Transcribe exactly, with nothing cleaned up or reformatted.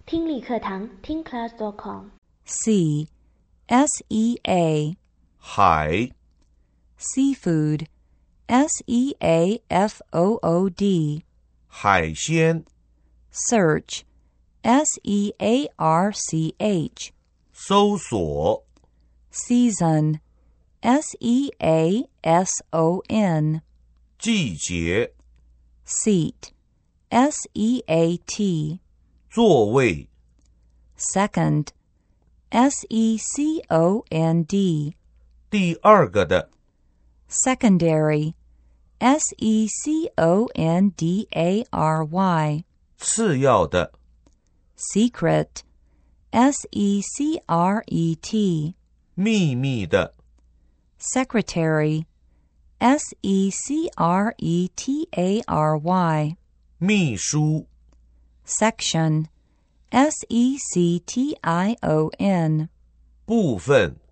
听力课堂听 class dot com。 Sea, S E A. 海 Seafood, S E A F O O D. 海鲜 Search, S E A R C H. 搜索 Season, S E A S O N. 季节 Seat, S E A T. 座位 Second, S E C O N D. 第二个的 Secondary, S E C O N D A R Y. 次要的 Secret, S E C R E T. 秘密的 Secretary, S E C R E T A R Y. 秘书 Section, S E C T I O N. 部分